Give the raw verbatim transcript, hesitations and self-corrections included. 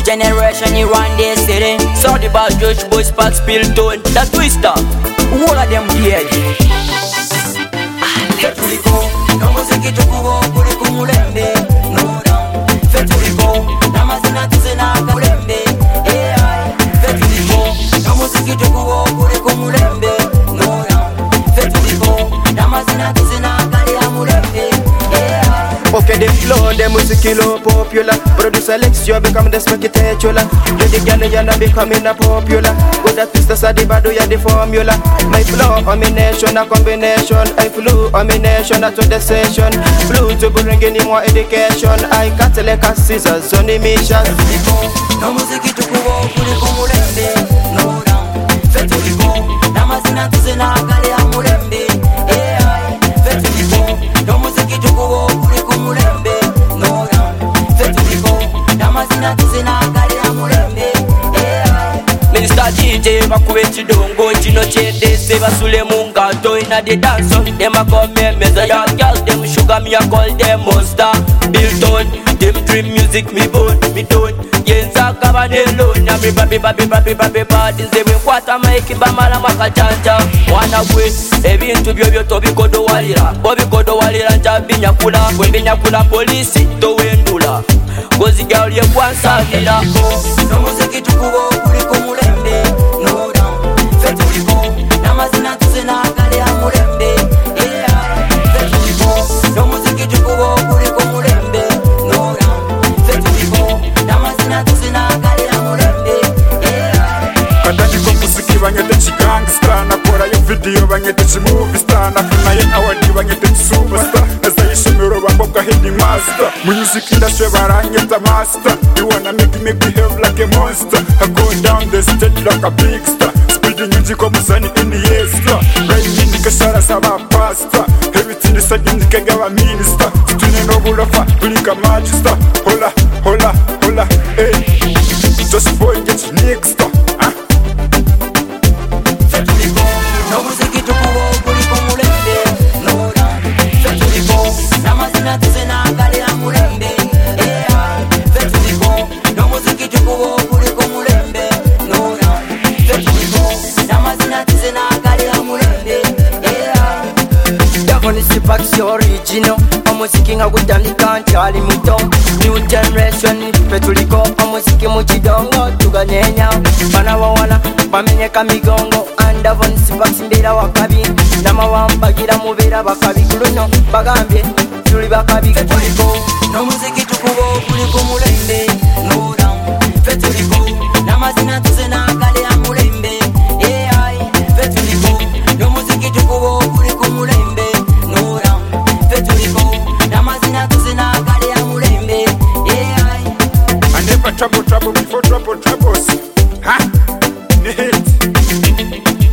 generation you run this city. So the bad Josh boys pack spill tone. The twister, all of them dead. Fetuliko, no muziki tukubo kuri kumulembe. No down. Fetuliko, na mazina tuzina kamulembe. Yeah, Fetuliko, no muziki tukubo kuri kumulembe. No down. Fetuliko, na mazina tuzina kali amulembe. Okay, the flow, the music kilo popular. Produce Alexio become the spectacular. You the girl, you not becoming a popular. With the twisters are the bad, you the formula. My flow, combination, a combination. I flew, combination, a to the session. Flew to bring in more education. I cut like a scissors on the mission. No music to go, put it on Mulembe. No down. Fetuliko, Namazina to Zena, Galia Mulembe. Yeah, Fetuliko, no music to go, put it on Mulembe. No down. Fetuliko, Namazina to Zena, Galia Mulembe. Yeah, Mister D J, Makuechi Dongo, Chino Chede, Seva Sulemunga, Toina de Danson, them a come here, Meza young girls, them sugar me, I call them monster. Bilton, them dream music, me bone, me don't. Yenza kabanelo na mi babi babi babi babi babi nze bwenkwata maiki bamala makajanja wana gwe ebintu byo byo tobikodo walira obikodo walira njabinyakula bwembinyakula polisi towendula gozi gaulye kwansalira no muziki tukubo kuli ku mulembe no down fetuliko namazina tuzina kali ya mulembe yeah fetuliko no muziki tukubo kuli ku mulembe no down fetuliko namazina tuzina kali ya mulembe yeah kadani ko muziki banyete chigangsta na kora yo video banyete chimovie star na funa ye award banyete superstar azayishimiro bamboka hidi master music industry baranyeta master you wanna make me behave like a monster I go down the stage like a big star speeding music como sunny in the extra right in the kashara saba pasta everything is like in the kagawa minister stune no bulofa tulika magister hola hola hola hey just boy get next huh? Fetuliko, no muziki tukubo kuli ku mulembe no down Fetuliko, namazina tuzina kali ya mulembe yeah Fetuliko, no muziki tukubo kuli ku mulembe no down Fetuliko, namazina tuzina kali ya mulembe yeah Dakoni Sipax original omuziki nga gutandika nkyali muto new generation Fetuliko omuziki mu kidongo tuganyenya bana bawala bamenyeka migongo andavon Sipax mbeera wakabi namawampagira mubeera bakabi kuluno bagambye tuli bakabi Fetuliko n'omuziki tukubo kuli ku mulembe no down Fetuliko n'amazina tuzina kali ya mulembe yeah Fetuliko n'omuziki tukubo kuli ku mulembe no down Fetuliko n'amazina tuzina kali ya mulembe yeah I never trouble trouble before trouble troubles huh? Need